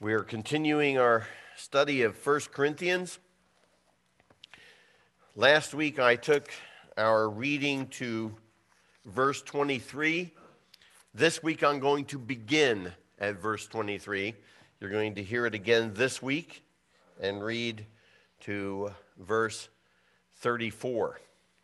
We are continuing our study of 1 Corinthians. Last week I took our reading to verse 23. This week I'm going to begin at verse 23. You're going to hear it again this week and read to verse 34.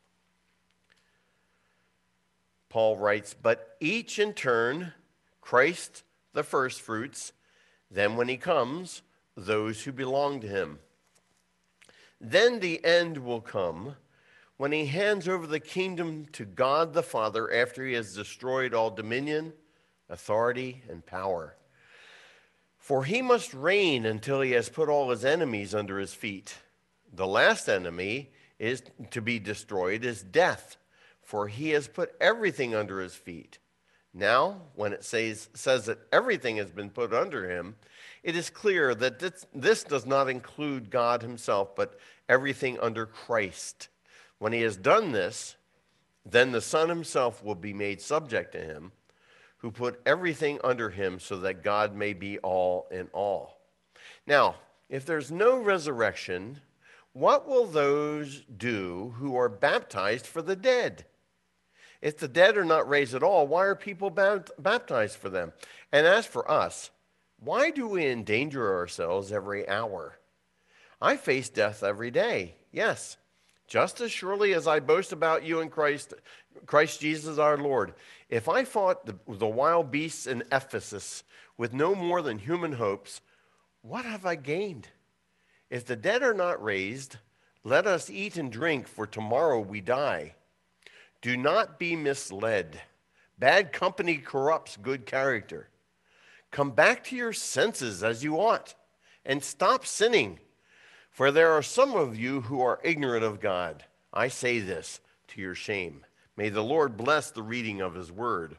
Paul writes, "But each in turn, Christ the firstfruits, then when he comes, those who belong to him. Then the end will come when he hands over the kingdom to God the Father after he has destroyed all dominion, authority, and power. For he must reign until he has put all his enemies under his feet. The last enemy is to be destroyed is death, for he has put everything under his feet. Now, when it says that everything has been put under him, it is clear that this does not include God himself, but everything under Christ. When he has done this, then the Son himself will be made subject to him, who put everything under him so that God may be all in all. Now, if there's no resurrection, what will those do who are baptized for the dead? If the dead are not raised at all, why are people baptized for them? And as for us, why do we endanger ourselves every hour? I face death every day, yes, just as surely as I boast about you in Christ Jesus our Lord. If I fought the wild beasts in Ephesus with no more than human hopes, what have I gained? If the dead are not raised, let us eat and drink, for tomorrow we die. Do not be misled. Bad company corrupts good character. Come back to your senses as you ought, and stop sinning. For there are some of you who are ignorant of God. I say this to your shame. May the Lord bless the reading of his word.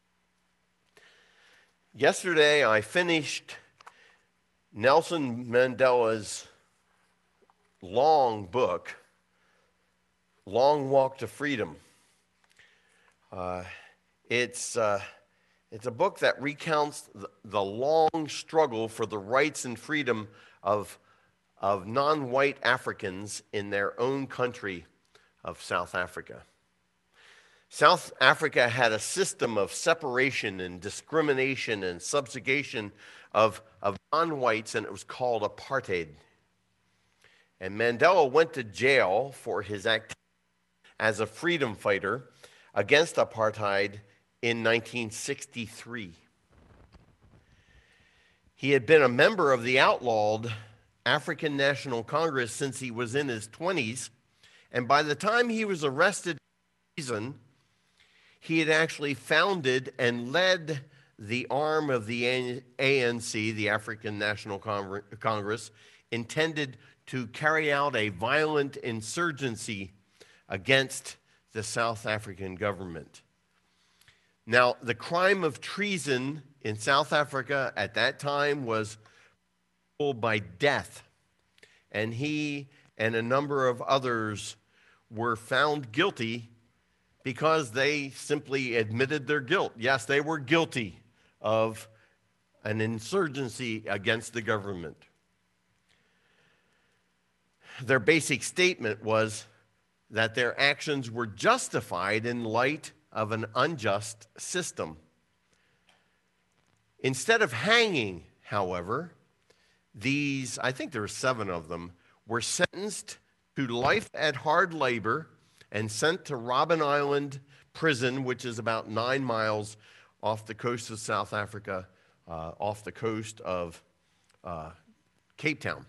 Yesterday I finished Nelson Mandela's long book, Long Walk to Freedom. It's a book that recounts the long struggle for the rights and freedom of non-white Africans in their own country of South Africa. South Africa had a system of separation and discrimination and subjugation of non-whites, and it was called apartheid. And Mandela went to jail for his activity as a freedom fighter against apartheid in 1963. He had been a member of the outlawed African National Congress since he was in his 20s, and by the time he was arrested in prison, he had actually founded and led the arm of the ANC, the African National Congress, intended to carry out a violent insurgency against the South African government. Now, the crime of treason in South Africa at that time was by death, and he and a number of others were found guilty because they simply admitted their guilt. Yes, they were guilty of an insurgency against the government. Their basic statement was that their actions were justified in light of an unjust system. Instead of hanging, however, these, I think there were 7 of them, were sentenced to life at hard labor and sent to Robben Island prison, which is about 9 miles off the coast of South Africa, off the coast of Cape Town.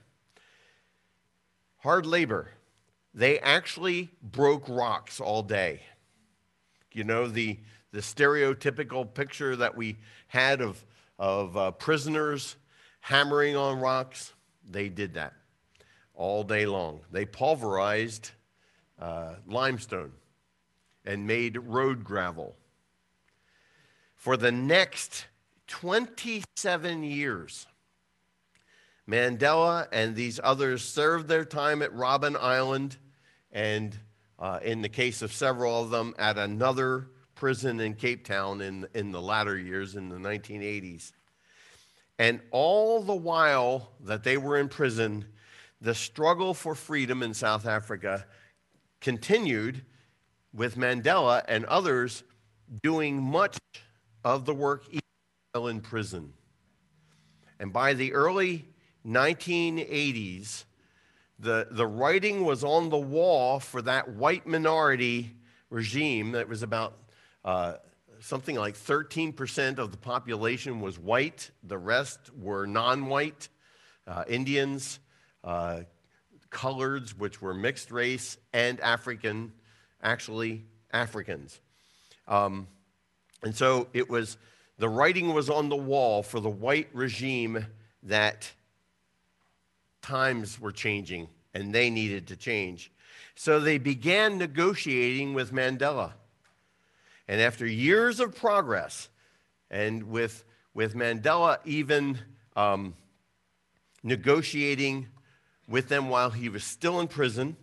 Hard labor. They actually broke rocks all day. You know, the stereotypical picture that we had of prisoners hammering on rocks? They did that all day long. They pulverized limestone and made road gravel. For the next 27 years, Mandela and these others served their time at Robben Island, and in the case of several of them, at another prison in Cape Town in the latter years, in the 1980s. And all the while that they were in prison, the struggle for freedom in South Africa continued, with Mandela and others doing much of the work even while in prison. And by the early 1980s, the writing was on the wall for that white minority regime. That was about something like 13% of the population was white. The rest were non-white, Indians, coloreds, which were mixed race, and Africans. And so it was, the writing was on the wall for the white regime that times were changing and they needed to change. So they began negotiating with Mandela. And after years of progress, and with Mandela even negotiating with them while he was still in prison,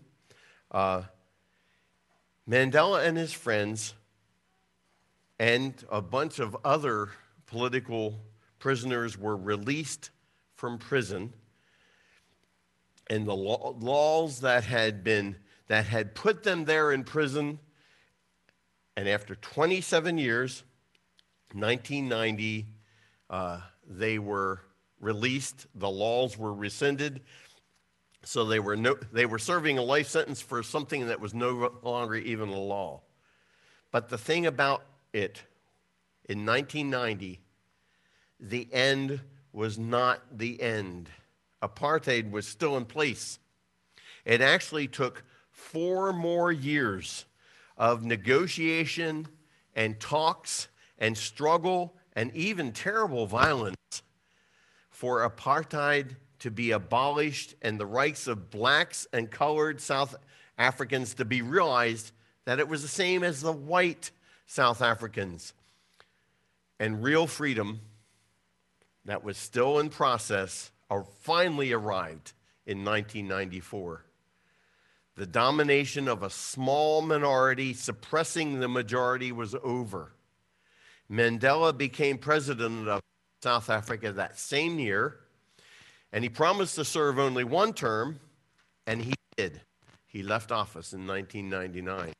Mandela and his friends and a bunch of other political prisoners were released from prison. And the laws that had put them there in prison, and after 27 years, 1990, they were released. The laws were rescinded, so they were serving a life sentence for something that was no longer even a law. But the thing about it, in 1990, the end was not the end. Apartheid was still in place. It actually took 4 more years of negotiation and talks and struggle and even terrible violence for apartheid to be abolished and the rights of blacks and colored South Africans to be realized that it was the same as the white South Africans. And real freedom that was still in process finally arrived in 1994. The domination of a small minority suppressing the majority was over. Mandela became president of South Africa that same year, and he promised to serve only 1 term, and he did. He left office in 1999.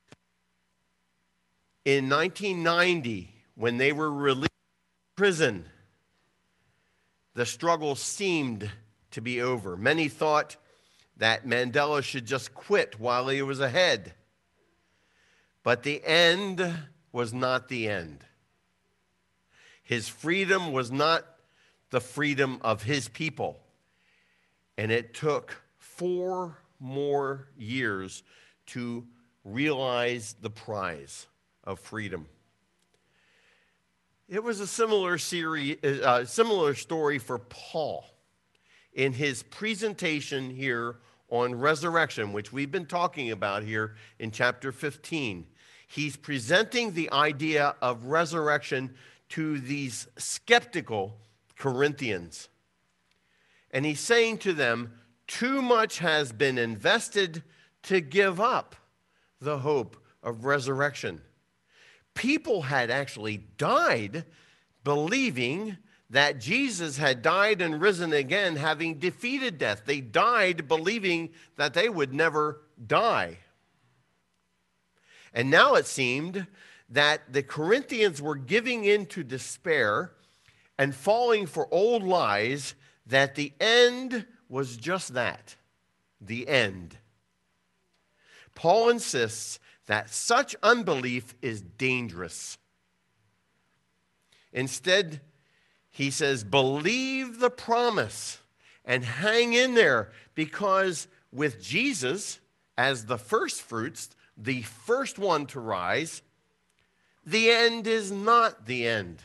In 1990, when they were released from prison, the struggle seemed to be over. Many thought that Mandela should just quit while he was ahead. But the end was not the end. His freedom was not the freedom of his people. And it took 4 more years to realize the prize of freedom. It was a similar story for Paul in his presentation here on resurrection, which we've been talking about here in chapter 15. He's presenting the idea of resurrection to these skeptical Corinthians. And he's saying to them, too much has been invested to give up the hope of resurrection. People had actually died believing that Jesus had died and risen again, having defeated death. They died believing that they would never die. And now it seemed that the Corinthians were giving in to despair and falling for old lies, that the end was just that, the end. Paul insists that such unbelief is dangerous. Instead, he says, believe the promise and hang in there, because with Jesus as the first fruits, the first one to rise, the end is not the end.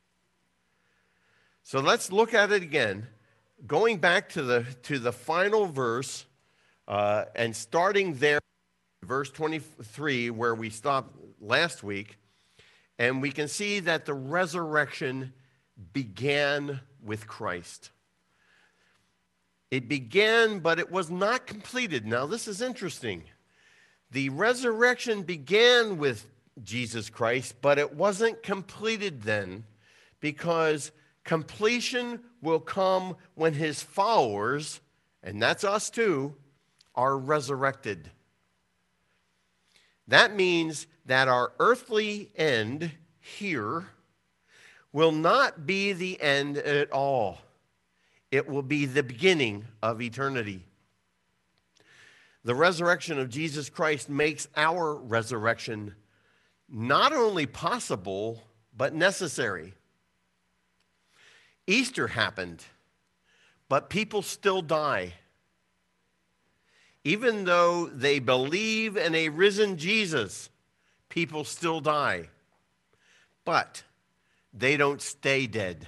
So let's look at it again, going back to the final verse and starting there. Verse 23, where we stopped last week, and we can see that the resurrection began with Christ. It began, but it was not completed. Now, this is interesting. The resurrection began with Jesus Christ, but it wasn't completed then, because Completion will come when his followers, and that's us too, are resurrected. That means that our earthly end here will not be the end at all. It will be the beginning of eternity. The resurrection of Jesus Christ makes our resurrection not only possible, but necessary. Easter happened, but people still die. Even though they believe in a risen Jesus, people still die. But they don't stay dead.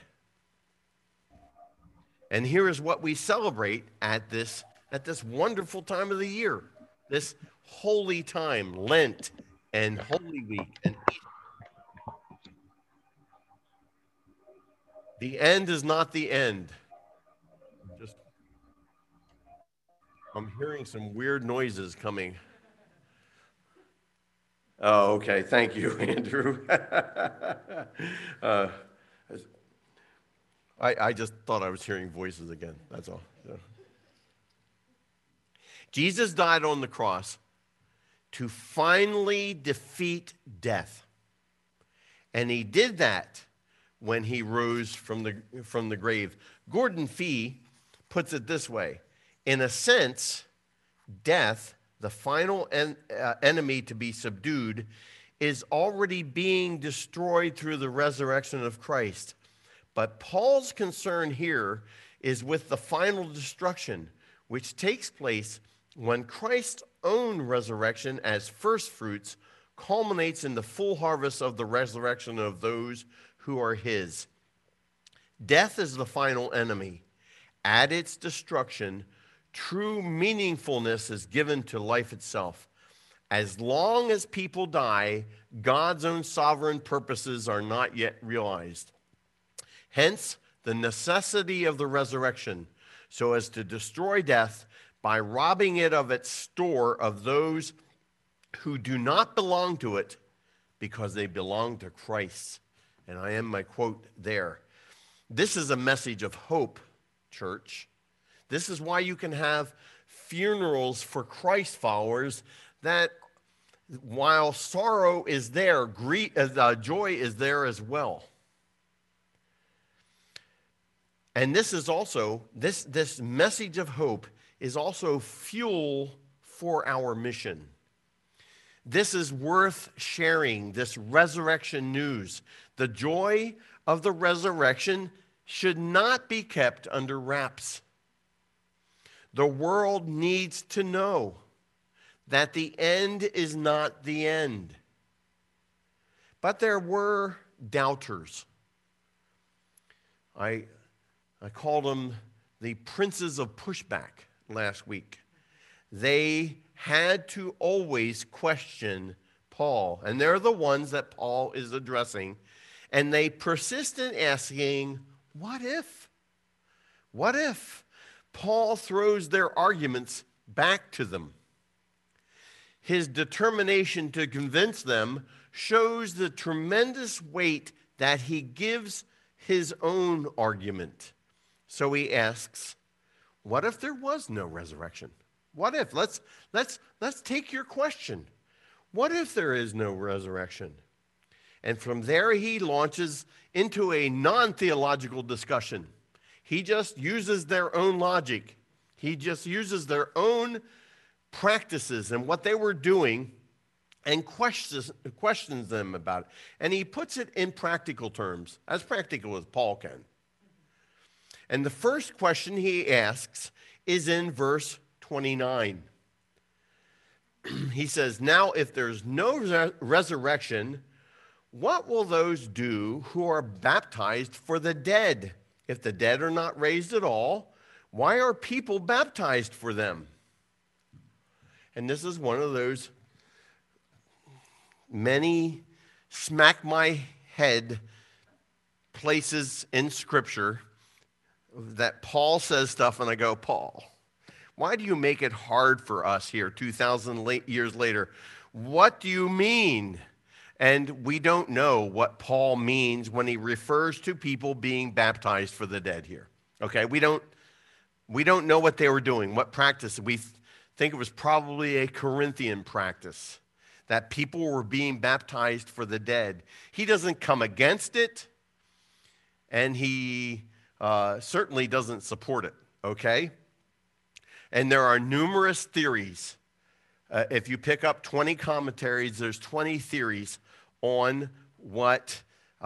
And here is what we celebrate at this wonderful time of the year, this holy time, Lent and Holy Week and Easter. The end is not the end. I'm hearing some weird noises coming. Oh, okay. Thank you, Andrew. I just thought I was hearing voices again. That's all. So. Jesus died on the cross to finally defeat death. And he did that when he rose from the grave. Gordon Fee puts it this way. In a sense, death, the final enemy to be subdued, is already being destroyed through the resurrection of Christ. But Paul's concern here is with the final destruction, which takes place when Christ's own resurrection as first fruits culminates in the full harvest of the resurrection of those who are his. Death is the final enemy. At its destruction, true meaningfulness is given to life itself. As long as people die, God's own sovereign purposes are not yet realized. Hence, the necessity of the resurrection, so as to destroy death by robbing it of its store of those who do not belong to it because they belong to Christ. And I end my quote there. This is a message of hope, church. This is why you can have funerals for Christ followers, that while sorrow is there, joy is there as well. And this is also, this message of hope is also fuel for our mission. This is worth sharing, this resurrection news. The joy of the resurrection should not be kept under wraps. The world needs to know that the end is not the end. But there were doubters. I called them the princes of pushback last week. They had to always question Paul, and they're the ones that Paul is addressing, and they persist in asking, what if? What if? Paul throws their arguments back to them. His determination to convince them shows the tremendous weight that he gives his own argument. So he asks, what if there was no resurrection? What if? Let's take your question. What if there is no resurrection? And from there he launches into a non-theological discussion. He just uses their own logic. He just uses their own practices and what they were doing and questions them about it. And he puts it in practical terms, as practical as Paul can. And the first question he asks is in verse 29. He says, now if there's no resurrection, what will those do who are baptized for the dead? If the dead are not raised at all, why are people baptized for them? And this is one of those many smack my head places in Scripture that Paul says stuff and I go, Paul, why do you make it hard for us here 2,000 years later? What do you mean? And we don't know what Paul means when he refers to people being baptized for the dead here. Okay, we don't know what they were doing, what practice. We think it was probably a Corinthian practice that people were being baptized for the dead. He doesn't come against it, and he certainly doesn't support it, okay? And there are numerous theories. If you pick up 20 commentaries, there's 20 theories on what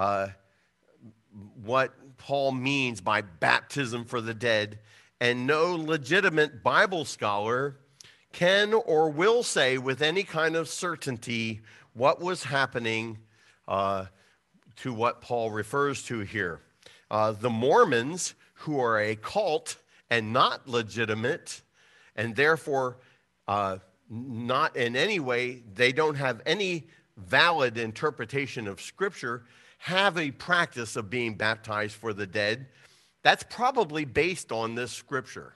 Paul means by baptism for the dead, and no legitimate Bible scholar can or will say with any kind of certainty what was happening to what Paul refers to here. The Mormons, who are a cult and not legitimate, and therefore not in any way, they don't have any valid interpretation of Scripture, have a practice of being baptized for the dead. That's probably based on this Scripture.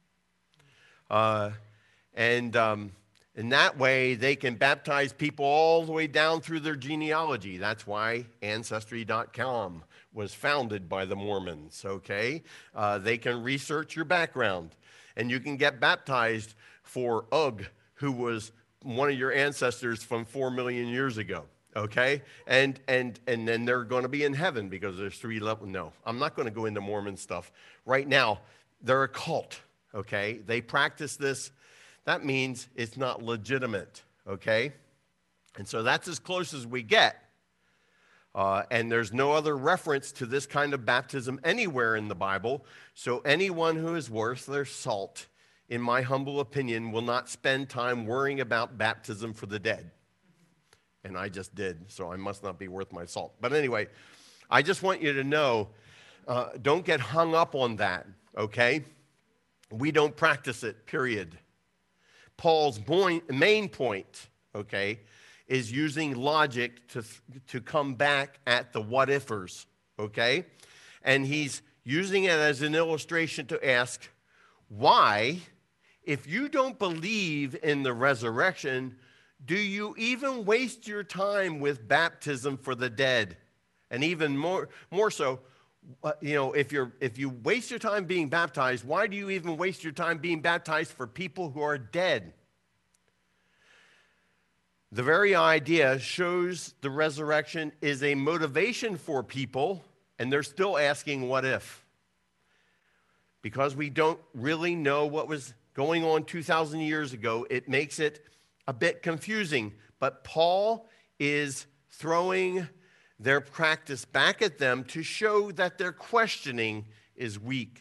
And in that way, they can baptize people all the way down through their genealogy. That's why Ancestry.com was founded by the Mormons, okay? They can research your background, and you can get baptized for Ugg, who was one of your ancestors from 4 million years ago, okay? And then they're going to be in heaven because there's 3 levels. No, I'm not going to go into Mormon stuff. Right now, they're a cult, okay? They practice this. That means it's not legitimate, okay? And so that's as close as we get. And there's no other reference to this kind of baptism anywhere in the Bible. So anyone who is worth their salt, in my humble opinion, will not spend time worrying about baptism for the dead. And I just did, so I must not be worth my salt. But anyway, I just want you to know, don't get hung up on that, okay? We don't practice it, period. Paul's main point, okay, is using logic to come back at the what-ifers, okay? And he's using it as an illustration to ask, why, if you don't believe in the resurrection, do you even waste your time with baptism for the dead? And even more so, if you waste your time being baptized, why do you even waste your time being baptized for people who are dead? The very idea shows the resurrection is a motivation for people, and they're still asking, what if? Because we don't really know what was going on 2,000 years ago, it makes it a bit confusing. But Paul is throwing their practice back at them to show that their questioning is weak.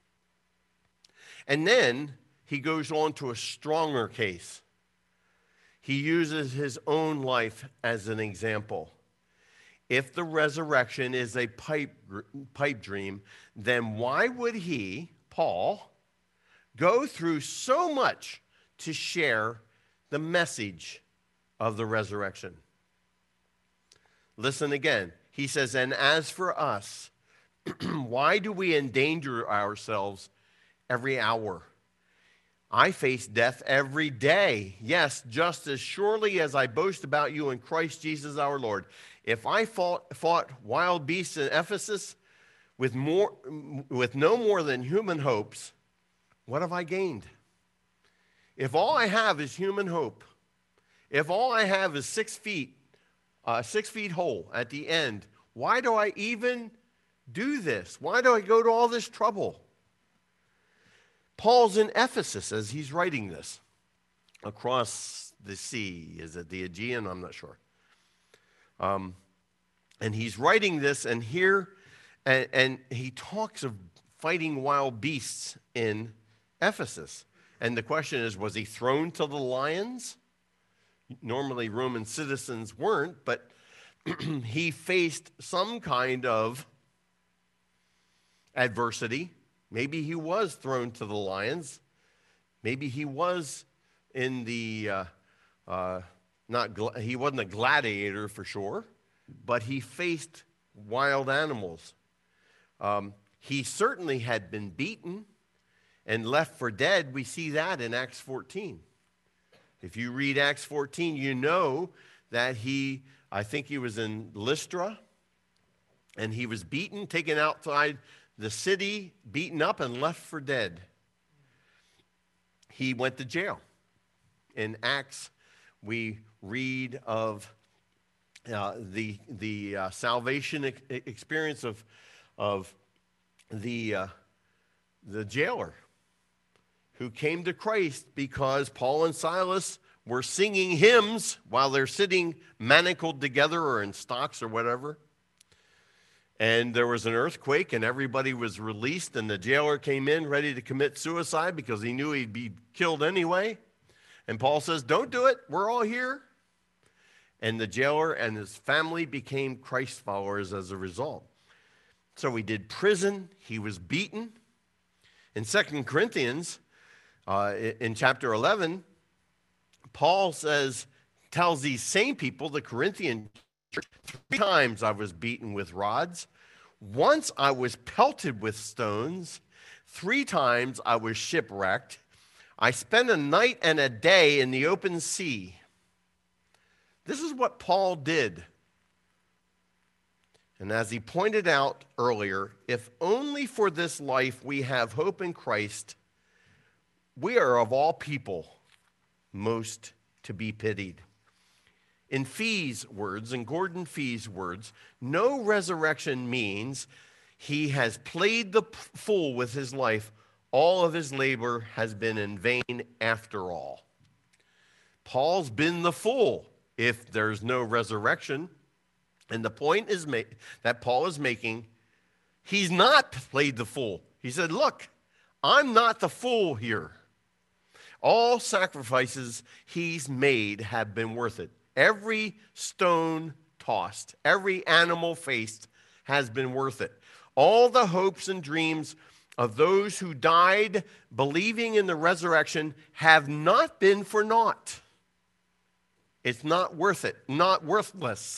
And then he goes on to a stronger case. He uses his own life as an example. If the resurrection is a pipe dream, then why would he, Paul, go through so much to share the message of the resurrection? Listen again. He says, and as for us, why do we endanger ourselves every hour? I face death every day. Yes, just as surely as I boast about you in Christ Jesus our Lord. If I fought wild beasts in Ephesus with no more than human hopes, what have I gained? If all I have is human hope, if all I have is 6 feet, 6 feet hole at the end, why do I even do this? Why do I go to all this trouble? Paul's in Ephesus as he's writing this across the sea. Is it the Aegean? I'm not sure. And he's writing this, and here, and he talks of fighting wild beasts in Ephesus. And the question is, was he thrown to the lions? Normally Roman citizens weren't, but he faced some kind of adversity. Maybe he was thrown to the lions. Maybe he was in the, he wasn't a gladiator for sure, but he faced wild animals. He certainly had been beaten and left for dead. We see that in Acts 14. If you read Acts 14, you know that he I think he was in Lystra, and he was beaten, taken outside the city, beaten up, and left for dead. He went to jail. In Acts, we read of the salvation experience of the jailer who came to Christ because Paul and Silas were singing hymns while they're sitting manacled together or in stocks or whatever. And there was an earthquake and everybody was released, and the jailer came in ready to commit suicide because he knew he'd be killed anyway. And Paul says, "Don't do it. We're all here." And the jailer and his family became Christ followers as a result. So he did prison. He was beaten. In 2 Corinthians, in chapter 11, Paul tells these same people, the Corinthian church, 3 times I was beaten with rods. Once I was pelted with stones. 3 times I was shipwrecked. I spent a night and a day in the open sea. This is what Paul did. And as he pointed out earlier, if only for this life we have hope in Christ, we are of all people most to be pitied. In Fee's words, in Gordon Fee's words, no resurrection means he has played the fool with his life. All of his labor has been in vain after all. Paul's been the fool if there's no resurrection. And the point is that Paul is making, he's not played the fool. He said, look, I'm not the fool here. All sacrifices he's made have been worth it. Every stone tossed, every animal faced has been worth it. All the hopes and dreams of those who died believing in the resurrection have not been for naught. It's not worth it, not worthless.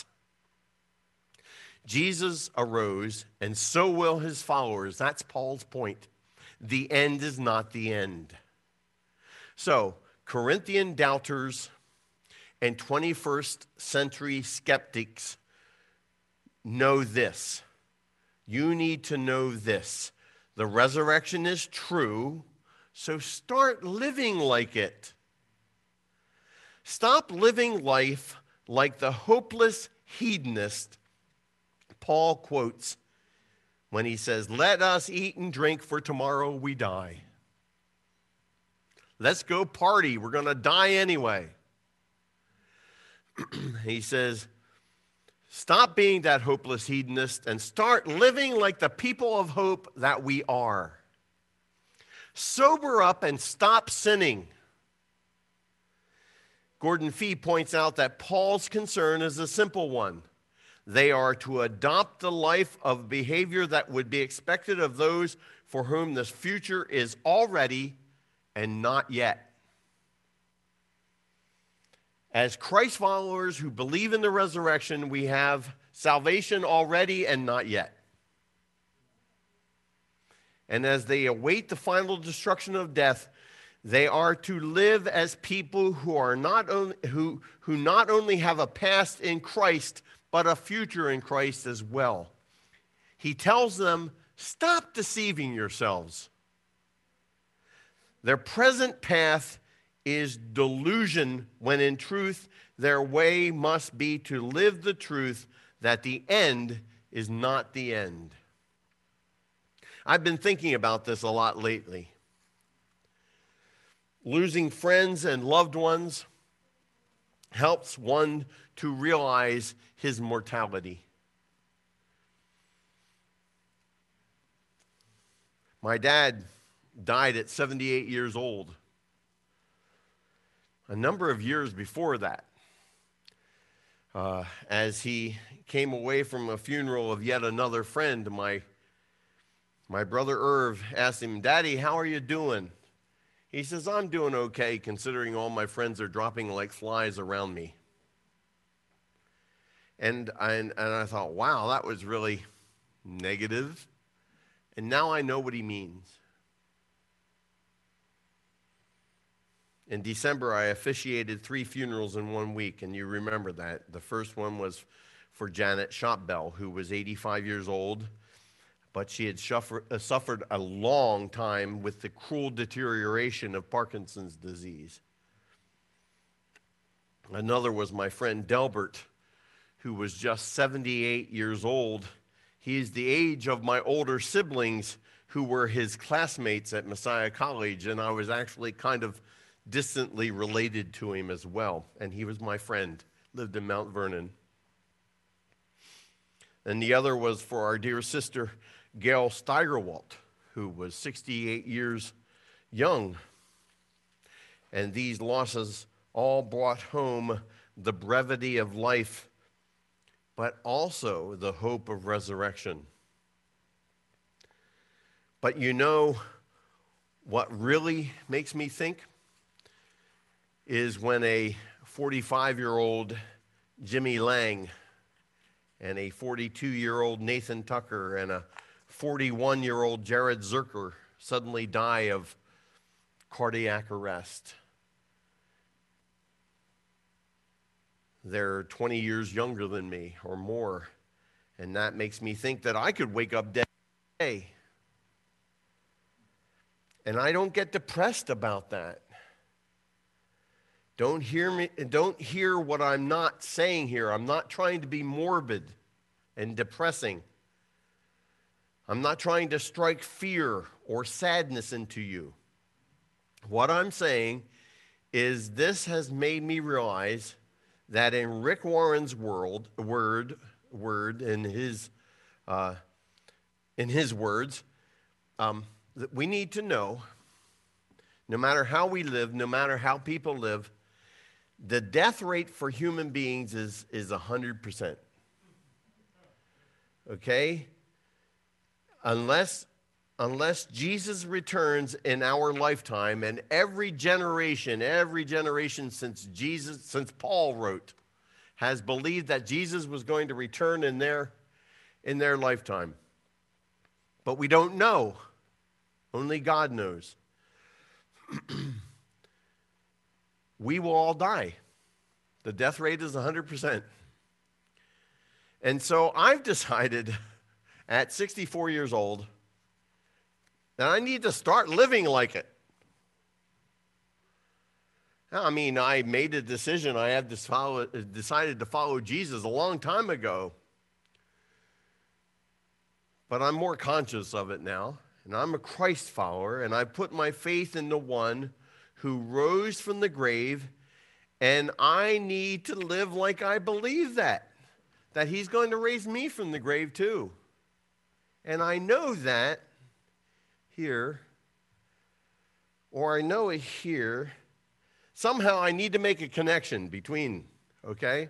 Jesus arose, and so will his followers. That's Paul's point. The end is not the end. So, Corinthian doubters and 21st century skeptics know this. You need to know this. The resurrection is true, so start living like it. Stop living life like the hopeless hedonist Paul quotes when he says, "Let us eat and drink, for tomorrow we die." Let's go party. We're going to die anyway. He says, stop being that hopeless hedonist and start living like the people of hope that we are. Sober up and stop sinning. Gordon Fee points out that Paul's concern is a simple one. They are to adopt the life of behavior that would be expected of those for whom this future is already and not yet. As Christ followers who believe in the resurrection, we have salvation already and not yet. And as they await the final destruction of death, they are to live as people who not only have a past in Christ, but a future in Christ as well. He tells them, stop deceiving yourselves. Their present path is delusion, when in truth their way must be to live the truth that the end is not the end. I've been thinking about this a lot lately. Losing friends and loved ones helps one to realize his mortality. My dad died at 78 years old. A number of years before that, as he came away from a funeral of yet another friend, my brother Irv asked him, "Daddy, how are you doing?" He says, "I'm doing okay, considering all my friends are dropping like flies around me." And I thought, wow, that was really negative. And now I know what he means. In December, I officiated 3 funerals in 1 week, and you remember that. The first one was for Janet Shopbell, who was 85 years old, but she had suffered a long time with the cruel deterioration of Parkinson's disease. Another was my friend Delbert, who was just 78 years old. He is the age of my older siblings who were his classmates at Messiah College, and I was actually kind of distantly related to him as well. And he was my friend, lived in Mount Vernon. And the other was for our dear sister, Gail Steigerwalt, who was 68 years young. And these losses all brought home the brevity of life, but also the hope of resurrection. But you know what really makes me think is when a 45-year-old Jimmy Lang and a 42-year-old Nathan Tucker and a 41-year-old Jared Zerker suddenly die of cardiac arrest. They're 20 years younger than me or more, and that makes me think that I could wake up dead today. And I don't get depressed about that. Don't hear what I'm not saying here. I'm not trying to be morbid and depressing. I'm not trying to strike fear or sadness into you. What I'm saying is this has made me realize that in Rick Warren's word in his words, that we need to know, no matter how we live, no matter how people live, the death rate for human beings is 100%. Okay? Unless Jesus returns in our lifetime, and every generation since Paul wrote, has believed that Jesus was going to return in their lifetime. But we don't know. Only God knows. We will all die. The death rate is 100%. And so I've decided at 64 years old that I need to start living like it. I mean, I made a decision. I have decided to follow Jesus a long time ago. But I'm more conscious of it now. And I'm a Christ follower, and I put my faith in the one who rose from the grave, and I need to live like I believe that he's going to raise me from the grave too. And I know that here, or I know it here. Somehow I need to make a connection between, okay?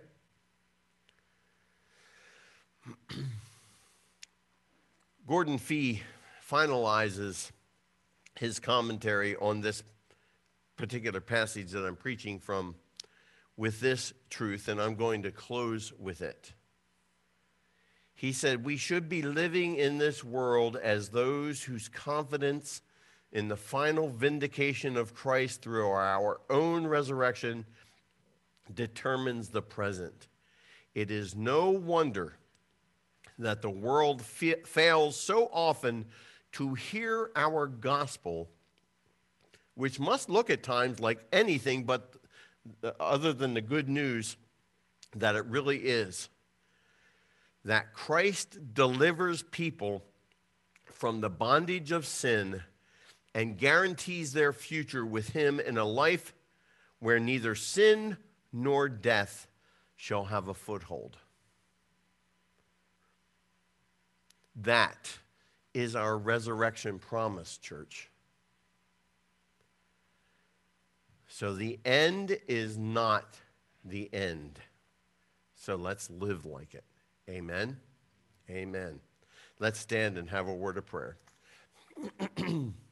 Gordon Fee finalizes his commentary on this particular passage that I'm preaching from with this truth, and I'm going to close with it. He said, we should be living in this world as those whose confidence in the final vindication of Christ through our own resurrection determines the present. It is no wonder that the world fails so often to hear our gospel, which must look at times like anything but other than the good news that it really is. That Christ delivers people from the bondage of sin and guarantees their future with him in a life where neither sin nor death shall have a foothold. That is our resurrection promise, church. So the end is not the end. So let's live like it. Amen? Amen. Let's stand and have a word of prayer.